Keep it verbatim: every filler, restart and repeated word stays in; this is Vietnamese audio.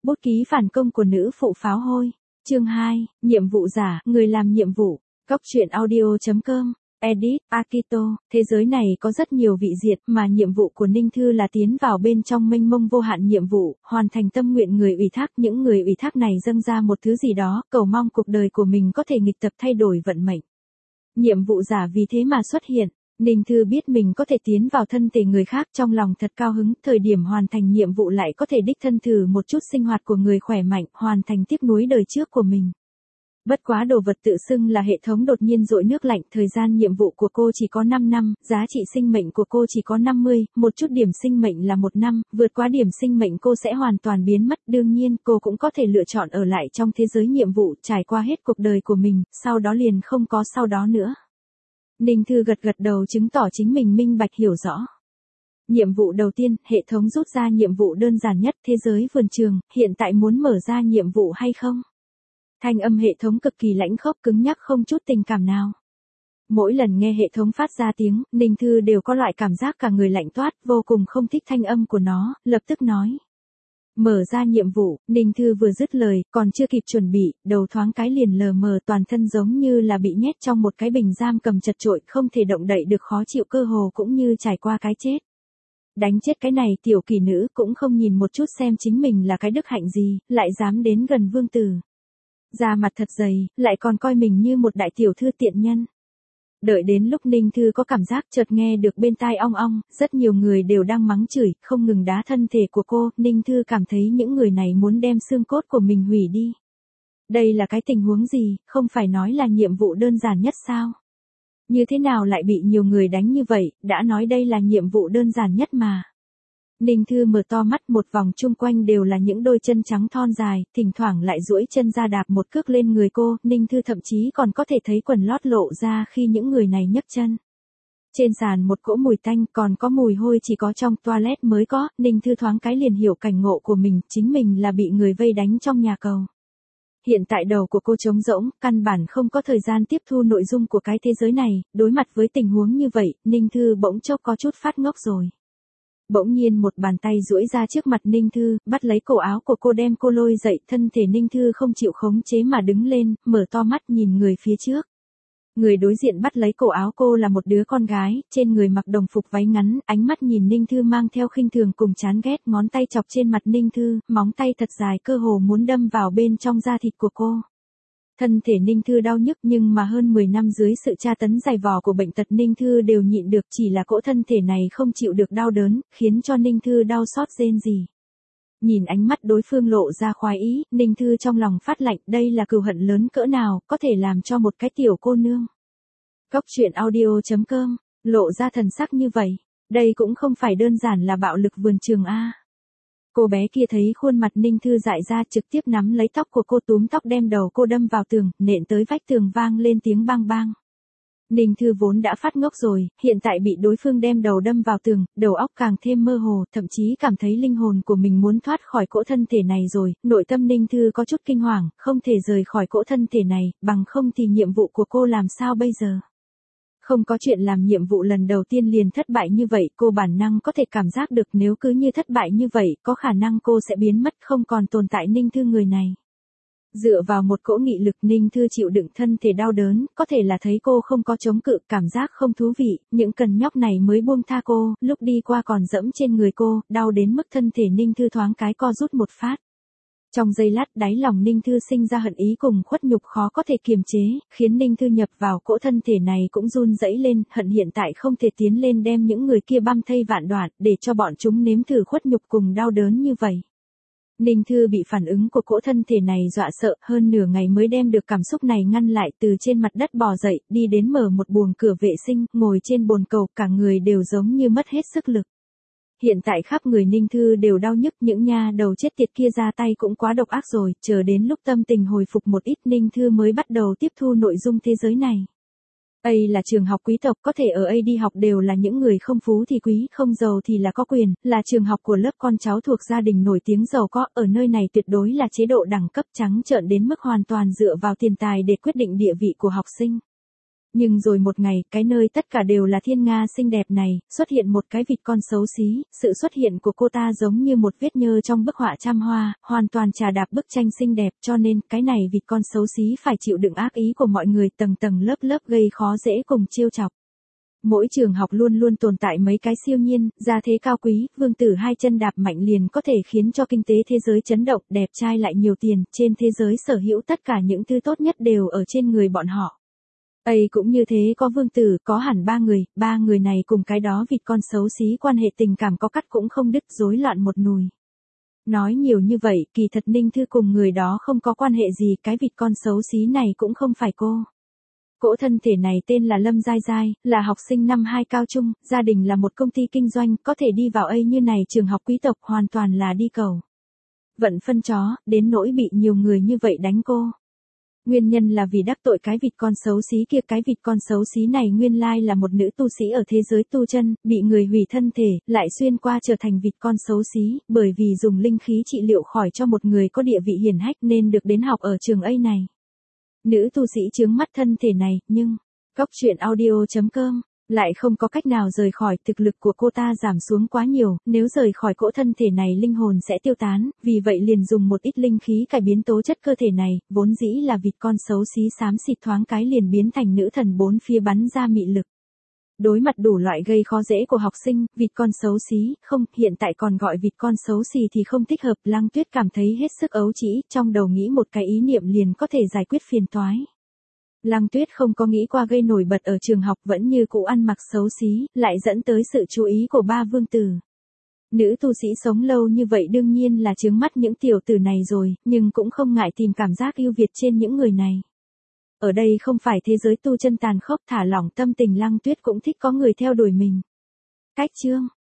Bút ký phản công của nữ phụ pháo hôi. Chương hai, nhiệm vụ giả, người làm nhiệm vụ. Góc truyện audio chấm com. Edit, Akito, thế giới này có rất nhiều vị diệt mà nhiệm vụ của Ninh Thư là tiến vào bên trong mênh mông vô hạn nhiệm vụ, hoàn thành tâm nguyện người ủy thác. Những người ủy thác này dâng ra một thứ gì đó, cầu mong cuộc đời của mình có thể nghịch tập thay đổi vận mệnh. Nhiệm vụ giả vì thế mà xuất hiện. Ninh Thư biết mình có thể tiến vào thân thể người khác, trong lòng thật cao hứng, thời điểm hoàn thành nhiệm vụ lại có thể đích thân thử một chút sinh hoạt của người khỏe mạnh, hoàn thành tiếc nuối đời trước của mình. Bất quá đồ vật tự xưng là hệ thống đột nhiên dội nước lạnh, thời gian nhiệm vụ của cô chỉ có năm năm, giá trị sinh mệnh của cô chỉ có năm mươi, một chút điểm sinh mệnh là một năm, vượt quá điểm sinh mệnh cô sẽ hoàn toàn biến mất. Đương nhiên, cô cũng có thể lựa chọn ở lại trong thế giới nhiệm vụ, trải qua hết cuộc đời của mình, sau đó liền không có sau đó nữa. Ninh Thư gật gật đầu chứng tỏ chính mình minh bạch hiểu rõ. Nhiệm vụ đầu tiên, hệ thống rút ra nhiệm vụ đơn giản nhất, thế giới vườn trường, hiện tại muốn mở ra nhiệm vụ hay không? Thanh âm hệ thống cực kỳ lãnh khốc cứng nhắc không chút tình cảm nào. Mỗi lần nghe hệ thống phát ra tiếng, Ninh Thư đều có loại cảm giác cả người lạnh toát, vô cùng không thích thanh âm của nó, lập tức nói. Mở ra nhiệm vụ, Ninh Thư vừa dứt lời, còn chưa kịp chuẩn bị, đầu thoáng cái liền lờ mờ, toàn thân giống như là bị nhét trong một cái bình giam cầm chật chội, không thể động đậy được, khó chịu cơ hồ cũng như trải qua cái chết. Đánh chết cái này tiểu kỳ nữ, cũng không nhìn một chút xem chính mình là cái đức hạnh gì, lại dám đến gần vương tử. Da mặt thật dày, lại còn coi mình như một đại tiểu thư tiện nhân. Đợi đến lúc Ninh Thư có cảm giác chợt nghe được bên tai ong ong, rất nhiều người đều đang mắng chửi, không ngừng đá thân thể của cô, Ninh Thư cảm thấy những người này muốn đem xương cốt của mình hủy đi. Đây là cái tình huống gì, không phải nói là nhiệm vụ đơn giản nhất sao? Như thế nào lại bị nhiều người đánh như vậy, đã nói đây là nhiệm vụ đơn giản nhất mà. Ninh Thư mở to mắt, một vòng chung quanh đều là những đôi chân trắng thon dài, thỉnh thoảng lại duỗi chân ra đạp một cước lên người cô, Ninh Thư thậm chí còn có thể thấy quần lót lộ ra khi những người này nhấc chân. Trên sàn một cỗ mùi tanh, còn có mùi hôi chỉ có trong toilet mới có, Ninh Thư thoáng cái liền hiểu cảnh ngộ của mình, chính mình là bị người vây đánh trong nhà cầu. Hiện tại đầu của cô trống rỗng, căn bản không có thời gian tiếp thu nội dung của cái thế giới này, đối mặt với tình huống như vậy, Ninh Thư bỗng chốc có chút phát ngốc rồi. Bỗng nhiên một bàn tay duỗi ra trước mặt Ninh Thư, bắt lấy cổ áo của cô đem cô lôi dậy, thân thể Ninh Thư không chịu khống chế mà đứng lên, mở to mắt nhìn người phía trước. Người đối diện bắt lấy cổ áo cô là một đứa con gái, trên người mặc đồng phục váy ngắn, ánh mắt nhìn Ninh Thư mang theo khinh thường cùng chán ghét, ngón tay chọc trên mặt Ninh Thư, móng tay thật dài cơ hồ muốn đâm vào bên trong da thịt của cô. Thân thể Ninh Thư đau nhức nhưng mà hơn mười năm dưới sự tra tấn dày vò của bệnh tật Ninh Thư đều nhịn được, chỉ là cỗ thân thể này không chịu được đau đớn, khiến cho Ninh Thư đau xót rên rỉ. Nhìn ánh mắt đối phương lộ ra khoái ý, Ninh Thư trong lòng phát lạnh, đây là cừu hận lớn cỡ nào, có thể làm cho một cái tiểu cô nương. Góc truyện audio chấm com, lộ ra thần sắc như vậy, đây cũng không phải đơn giản là bạo lực vườn trường a. Cô bé kia thấy khuôn mặt Ninh Thư dại ra, trực tiếp nắm lấy tóc của cô, túm tóc đem đầu cô đâm vào tường, nện tới vách tường vang lên tiếng bang bang. Ninh Thư vốn đã phát ngốc rồi, hiện tại bị đối phương đem đầu đâm vào tường, đầu óc càng thêm mơ hồ, thậm chí cảm thấy linh hồn của mình muốn thoát khỏi cỗ thân thể này rồi, nội tâm Ninh Thư có chút kinh hoàng, không thể rời khỏi cỗ thân thể này, bằng không thì nhiệm vụ của cô làm sao bây giờ? Không có chuyện làm nhiệm vụ lần đầu tiên liền thất bại như vậy, cô bản năng có thể cảm giác được nếu cứ như thất bại như vậy, có khả năng cô sẽ biến mất, không còn tồn tại Ninh Thư người này. Dựa vào một cỗ nghị lực, Ninh Thư chịu đựng thân thể đau đớn, có thể là thấy cô không có chống cự, cảm giác không thú vị, những cần nhóc này mới buông tha cô, lúc đi qua còn dẫm trên người cô, đau đến mức thân thể Ninh Thư thoáng cái co rút một phát. Trong giây lát, đáy lòng Ninh Thư sinh ra hận ý cùng khuất nhục khó có thể kiềm chế, khiến Ninh Thư nhập vào cỗ thân thể này cũng run rẩy lên, hận hiện tại không thể tiến lên đem những người kia băm thây vạn đoạn, để cho bọn chúng nếm thử khuất nhục cùng đau đớn như vậy. Ninh Thư bị phản ứng của cỗ thân thể này dọa sợ, hơn nửa ngày mới đem được cảm xúc này ngăn lại, từ trên mặt đất bò dậy, đi đến mở một buồng cửa vệ sinh, ngồi trên bồn cầu, cả người đều giống như mất hết sức lực. Hiện tại khắp người Ninh Thư đều đau nhức, những nha đầu chết tiệt kia ra tay cũng quá độc ác rồi, chờ đến lúc tâm tình hồi phục một ít Ninh Thư mới bắt đầu tiếp thu nội dung thế giới này. Đây là trường học quý tộc, có thể ở đây đi học đều là những người không phú thì quý, không giàu thì là có quyền, là trường học của lớp con cháu thuộc gia đình nổi tiếng giàu có, ở nơi này tuyệt đối là chế độ đẳng cấp trắng trợn đến mức hoàn toàn dựa vào tiền tài để quyết định địa vị của học sinh. Nhưng rồi một ngày, cái nơi tất cả đều là thiên nga xinh đẹp này, xuất hiện một cái vịt con xấu xí, sự xuất hiện của cô ta giống như một vết nhơ trong bức họa trăm hoa, hoàn toàn trà đạp bức tranh xinh đẹp, cho nên, cái này vịt con xấu xí phải chịu đựng ác ý của mọi người tầng tầng lớp lớp gây khó dễ cùng trêu chọc. Mỗi trường học luôn luôn tồn tại mấy cái siêu nhiên, gia thế cao quý, vương tử hai chân đạp mạnh liền có thể khiến cho kinh tế thế giới chấn động, đẹp trai lại nhiều tiền, trên thế giới sở hữu tất cả những thứ tốt nhất đều ở trên người bọn họ. Ấy cũng như thế, có vương tử, có hẳn ba người, ba người này cùng cái đó vịt con xấu xí quan hệ tình cảm có cắt cũng không đứt, rối loạn một nùi. Nói nhiều như vậy, kỳ thật Ninh Thư cùng người đó không có quan hệ gì, cái vịt con xấu xí này cũng không phải cô. Cỗ thân thể này tên là Lâm Giai Giai, là học sinh năm hai cao trung, gia đình là một công ty kinh doanh, có thể đi vào ấy như này trường học quý tộc hoàn toàn là đi cầu. Vận phân chó, đến nỗi bị nhiều người như vậy đánh cô. Nguyên nhân là vì đắc tội cái vịt con xấu xí kia, cái vịt con xấu xí này nguyên lai là một nữ tu sĩ ở thế giới tu chân, bị người hủy thân thể, lại xuyên qua trở thành vịt con xấu xí, bởi vì dùng linh khí trị liệu khỏi cho một người có địa vị hiển hách nên được đến học ở trường ấy này. Nữ tu sĩ chướng mắt thân thể này, nhưng, Cóc truyện audio chấm com, lại không có cách nào rời khỏi, thực lực của cô ta giảm xuống quá nhiều, nếu rời khỏi cỗ thân thể này linh hồn sẽ tiêu tán, vì vậy liền dùng một ít linh khí cải biến tố chất cơ thể này, vốn dĩ là vịt con xấu xí xám xịt thoáng cái liền biến thành nữ thần bốn phía bắn ra mị lực. Đối mặt đủ loại gây khó dễ của học sinh, vịt con xấu xí, không, hiện tại còn gọi vịt con xấu xí thì không thích hợp, Lăng Tuyết cảm thấy hết sức ấu trĩ, trong đầu nghĩ một cái ý niệm liền có thể giải quyết phiền toái. Lăng Tuyết không có nghĩ qua gây nổi bật ở trường học vẫn như cũ ăn mặc xấu xí, lại dẫn tới sự chú ý của ba vương tử. Nữ tu sĩ sống lâu như vậy đương nhiên là chướng mắt những tiểu tử này rồi, nhưng cũng không ngại tìm cảm giác ưu việt trên những người này. Ở đây không phải thế giới tu chân tàn khốc, thả lỏng tâm tình, Lăng Tuyết cũng thích có người theo đuổi mình. Cách chương